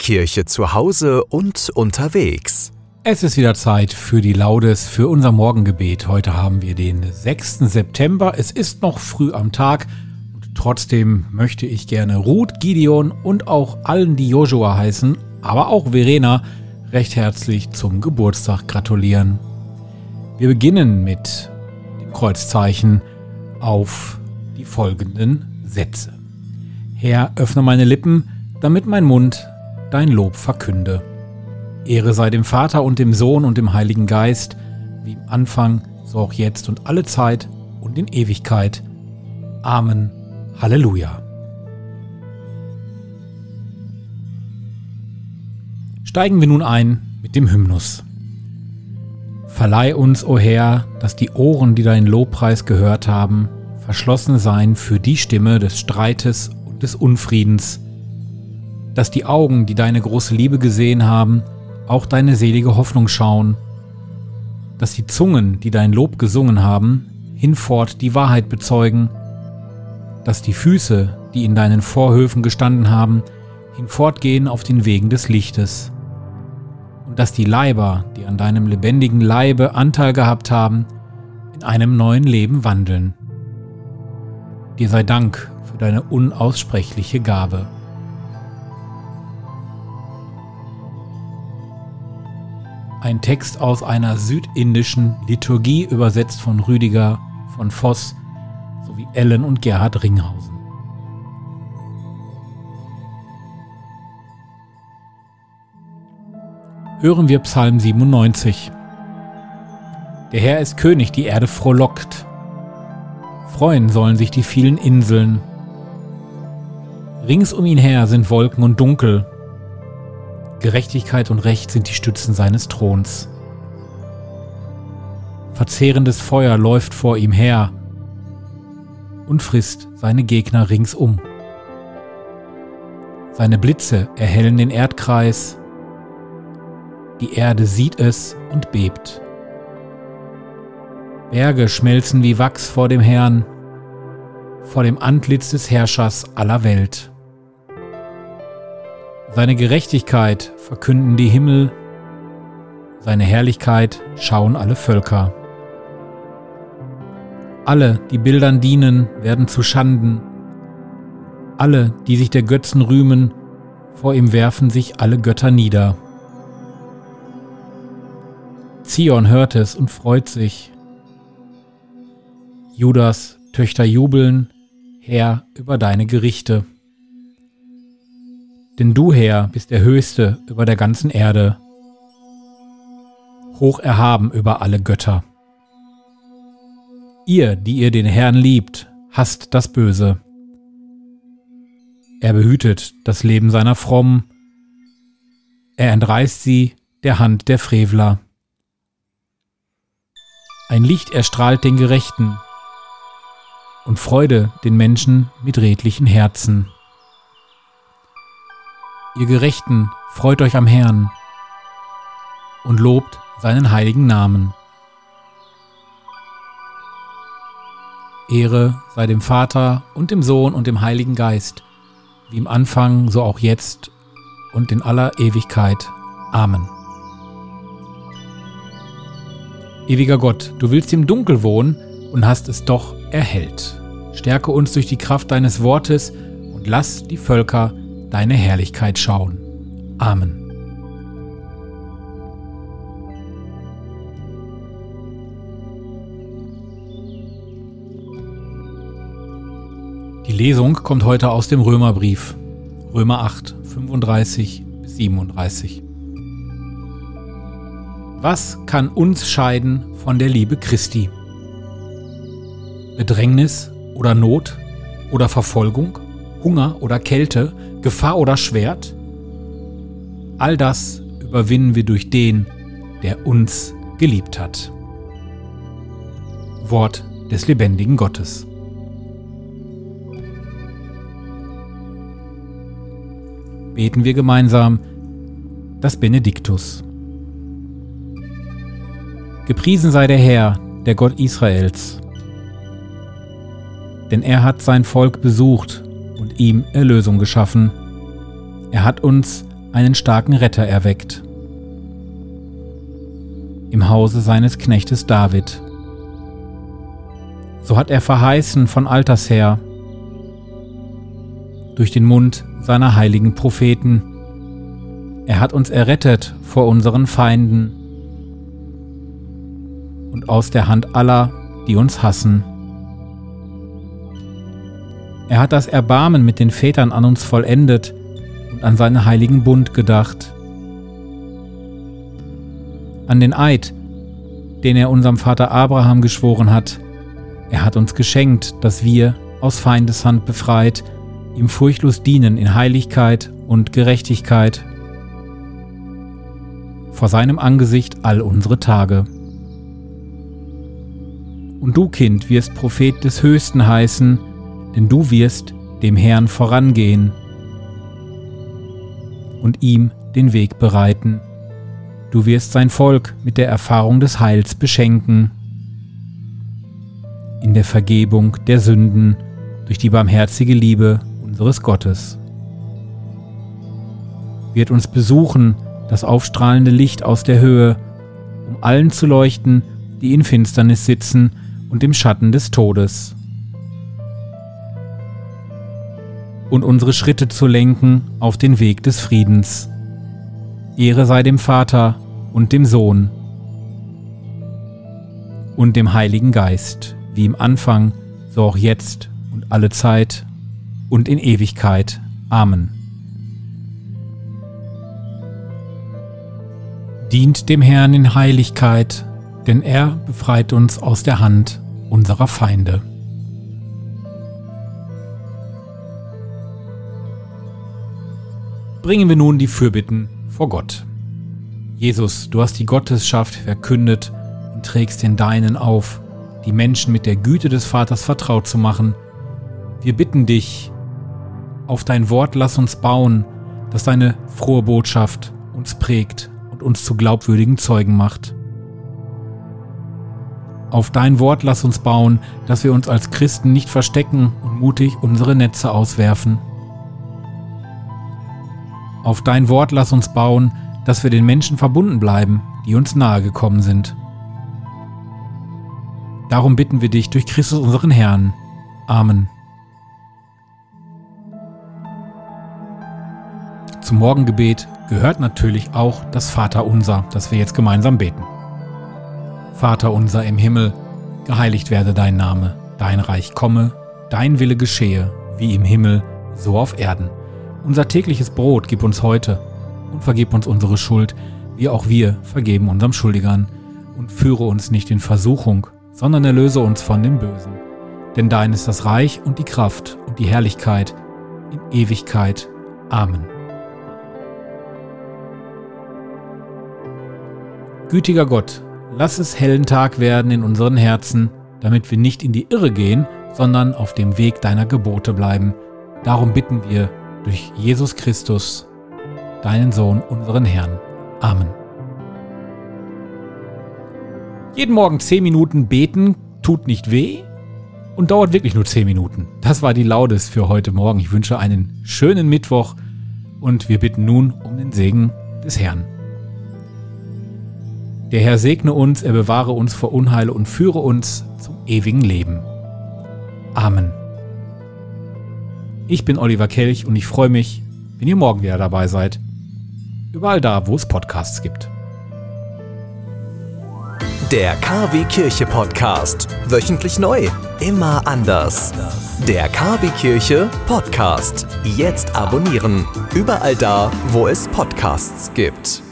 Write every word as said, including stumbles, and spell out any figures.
Kirche zu Hause und unterwegs. Es ist wieder Zeit für die Laudes, für unser Morgengebet. Heute haben wir den sechsten September. Es ist noch früh am Tag und trotzdem möchte ich gerne Ruth, Gideon und auch allen, die Joshua heißen, aber auch Verena, recht herzlich zum Geburtstag gratulieren. Wir beginnen mit dem Kreuzzeichen auf die folgenden Sätze. Herr, öffne meine Lippen, damit mein Mund dein Lob verkünde. Ehre sei dem Vater und dem Sohn und dem Heiligen Geist, wie im Anfang, so auch jetzt und alle Zeit und in Ewigkeit. Amen. Halleluja. Steigen wir nun ein mit dem Hymnus. Verleih uns, o Herr, dass die Ohren, die deinen Lobpreis gehört haben, verschlossen seien für die Stimme des Streites und des Unfriedens, dass die Augen, die deine große Liebe gesehen haben, auch deine selige Hoffnung schauen, dass die Zungen, die dein Lob gesungen haben, hinfort die Wahrheit bezeugen, dass die Füße, die in deinen Vorhöfen gestanden haben, hinfortgehen auf den Wegen des Lichtes, und dass die Leiber, die an deinem lebendigen Leibe Anteil gehabt haben, in einem neuen Leben wandeln. Dir sei Dank für deine unaussprechliche Gabe. Ein Text aus einer südindischen Liturgie, übersetzt von Rüdiger von Voss sowie Ellen und Gerhard Ringhausen. Hören wir Psalm siebenundneunzig. Der Herr ist König, die Erde frohlockt. Freuen sollen sich die vielen Inseln. Rings um ihn her sind Wolken und Dunkel. Gerechtigkeit und Recht sind die Stützen seines Throns. Verzehrendes Feuer läuft vor ihm her und frisst seine Gegner ringsum. Seine Blitze erhellen den Erdkreis. Die Erde sieht es und bebt. Berge schmelzen wie Wachs vor dem Herrn, vor dem Antlitz des Herrschers aller Welt. Seine Gerechtigkeit verkünden die Himmel, seine Herrlichkeit schauen alle Völker. Alle, die Bildern dienen, werden zu Schanden. Alle, die sich der Götzen rühmen, vor ihm werfen sich alle Götter nieder. Zion hört es und freut sich. Judas Töchter jubeln, Herr, über deine Gerichte. Denn du, Herr, bist der Höchste über der ganzen Erde, hoch erhaben über alle Götter. Ihr, die ihr den Herrn liebt, hasst das Böse. Er behütet das Leben seiner Frommen, er entreißt sie der Hand der Frevler. Ein Licht erstrahlt den Gerechten und Freude den Menschen mit redlichen Herzen. Ihr Gerechten, freut euch am Herrn und lobt seinen heiligen Namen. Ehre sei dem Vater und dem Sohn und dem Heiligen Geist, wie im Anfang, so auch jetzt und in aller Ewigkeit. Amen. Ewiger Gott, du willst im Dunkel wohnen und hast es doch erhellt. Stärke uns durch die Kraft deines Wortes und lass die Völker deine Herrlichkeit schauen. Amen. Die Lesung kommt heute aus dem Römerbrief, Römer acht, fünfunddreißig bis siebenunddreißig. Was kann uns scheiden von der Liebe Christi? Bedrängnis oder Not oder Verfolgung, Hunger oder Kälte, Gefahr oder Schwert? All das überwinden wir durch den, der uns geliebt hat. Wort des lebendigen Gottes. Beten wir gemeinsam das Benediktus. Gepriesen sei der Herr, der Gott Israels, denn er hat sein Volk besucht und ihm Erlösung geschaffen. Er hat uns einen starken Retter erweckt. Im Hause seines Knechtes David. So hat er verheißen von alters her, durch den Mund seiner heiligen Propheten. Er hat uns errettet vor unseren Feinden und aus der Hand aller, die uns hassen. Er hat das Erbarmen mit den Vätern an uns vollendet und an seinen heiligen Bund gedacht. An den Eid, den er unserem Vater Abraham geschworen hat. Er hat uns geschenkt, dass wir, aus Feindeshand befreit, ihm furchtlos dienen in Heiligkeit und Gerechtigkeit, vor seinem Angesicht all unsere Tage. Und du, Kind, wirst Prophet des Höchsten heißen, denn du wirst dem Herrn vorangehen und ihm den Weg bereiten. Du wirst sein Volk mit der Erfahrung des Heils beschenken, in der Vergebung der Sünden durch die barmherzige Liebe unseres Gottes. Wird uns besuchen das aufstrahlende Licht aus der Höhe, um allen zu leuchten, die in Finsternis sitzen und im Schatten des Todes. Und unsere Schritte zu lenken auf den Weg des Friedens. Ehre sei dem Vater und dem Sohn und dem Heiligen Geist, wie im Anfang, so auch jetzt und alle Zeit und in Ewigkeit. Amen. Dient dem Herrn in Heiligkeit, denn er befreit uns aus der Hand unserer Feinde. Bringen wir nun die Fürbitten vor Gott. Jesus, du hast die Gottesschaft verkündet und trägst den Deinen auf, die Menschen mit der Güte des Vaters vertraut zu machen. Wir bitten dich, auf dein Wort lass uns bauen, das deine frohe Botschaft uns prägt und uns zu glaubwürdigen Zeugen macht. Auf dein Wort lass uns bauen, dass wir uns als Christen nicht verstecken und mutig unsere Netze auswerfen. Auf dein Wort lass uns bauen, dass wir den Menschen verbunden bleiben, die uns nahe gekommen sind. Darum bitten wir dich durch Christus unseren Herrn. Amen. Zum Morgengebet gehört natürlich auch das Vaterunser, das wir jetzt gemeinsam beten. Vater unser im Himmel, geheiligt werde dein Name, dein Reich komme, dein Wille geschehe, wie im Himmel, so auf Erden. Unser tägliches Brot gib uns heute und vergib uns unsere Schuld, wie auch wir vergeben unserem Schuldigern. Und führe uns nicht in Versuchung, sondern erlöse uns von dem Bösen. Denn dein ist das Reich und die Kraft und die Herrlichkeit in Ewigkeit. Amen. Gütiger Gott, lass es hellen Tag werden in unseren Herzen, damit wir nicht in die Irre gehen, sondern auf dem Weg deiner Gebote bleiben. Darum bitten wir durch Jesus Christus, deinen Sohn, unseren Herrn. Amen. Jeden Morgen zehn Minuten beten tut nicht weh und dauert wirklich nur zehn Minuten. Das war die Laudes für heute Morgen. Ich wünsche einen schönen Mittwoch und wir bitten nun um den Segen des Herrn. Der Herr segne uns, er bewahre uns vor Unheil und führe uns zum ewigen Leben. Amen. Ich bin Oliver Kelch und ich freue mich, wenn ihr morgen wieder dabei seid. Überall da, wo es Podcasts gibt. Der K W Kirche Podcast. Wöchentlich neu. Immer anders. Der K W Kirche Podcast. Jetzt abonnieren. Überall da, wo es Podcasts gibt.